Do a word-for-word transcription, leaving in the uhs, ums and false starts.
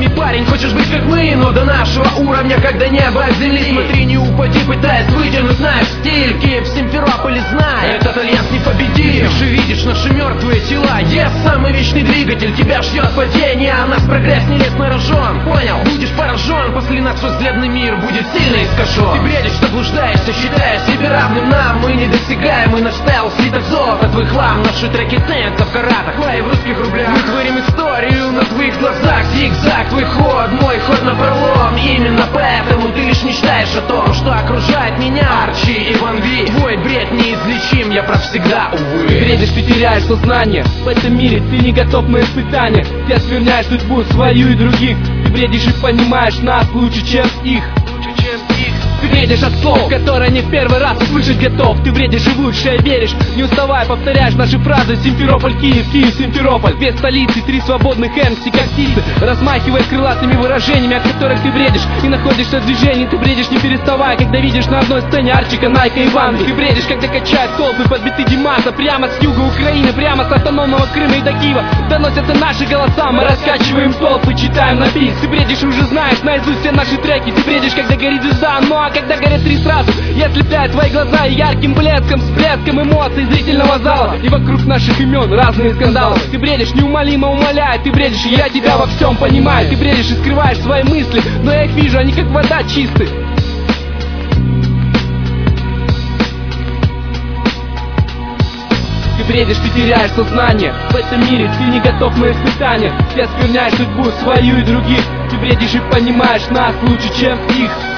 нами, парень, хочешь быть как мы, но до нашего уровня, когда небо от земли. Смотри, не упади, пытаясь вытянуть наш стиль. Киев, Симферополь, знай, этот альянс не победим. Ты же видишь наши мертвые тела. Yes, самый вечный двигатель, тебя ждет падение, а наш прогресс не лез на рожон. Понял? Будешь поражен, после нас взглядный мир будет сильно искажен. Ты бредишь, заблуждаешься, считая себя равным нам. Мы недосягаемый, наш стайл слиток золота, твой хлам. Наши треки ценятся в каратах, лай в русских рублях. Мы творим историю на твоих глазах. Зигзаг, твой ход, мой ход на пролом. Именно поэтому ты лишь мечтаешь о том, что окружает меня. Арчи и Ван Ви, твой бред неизлечим, я прав всегда, увы. Ты бредишь, ты теряешь сознание. В этом мире ты не готов на испытания. Ты оскверняешь судьбу свою и других. Ты бредишь и понимаешь нас лучше, чем их. Ты бредишь от слов, которые не в первый раз услышать готов. Ты бредишь и в лучшее веришь, не уставая повторяешь наши фразы. Симферополь, Киев, Киев, Симферополь. Две столицы, три свободных эм си, как птицы, размахивая крылатыми выражениями, от которых ты бредишь и находишься в движении. Ты бредишь не переставая, когда видишь на одной сцене Арчика, Найка и Ван Ви. Ты бредишь, когда качают толпы под биты Димаса. Прямо с юга Украины, прямо с автономного Крыма и до Киева доносятся наши голоса. Мы раскачиваем толпы, читаем на бис. Ты бредишь и уже знаешь наизусть все наши треки. Ты бредишь, когда горит звезда, ну а когда горят три сразу, я ослепляю твои глаза ярким блеском, всплеском эмоций зрительного зала. И вокруг наших имен разные скандалы. Ты бредишь, неумолимо умоляя. Ты бредишь, и я тебя во всем понимаю. Ты бредишь и скрываешь свои мысли, но я их вижу, они как вода чистые. Ты бредишь, ты теряешь сознание. В этом мире ты не готов на испытания. Ты оскверняешь судьбу свою и других. Ты бредишь и понимаешь нас лучше, чем их.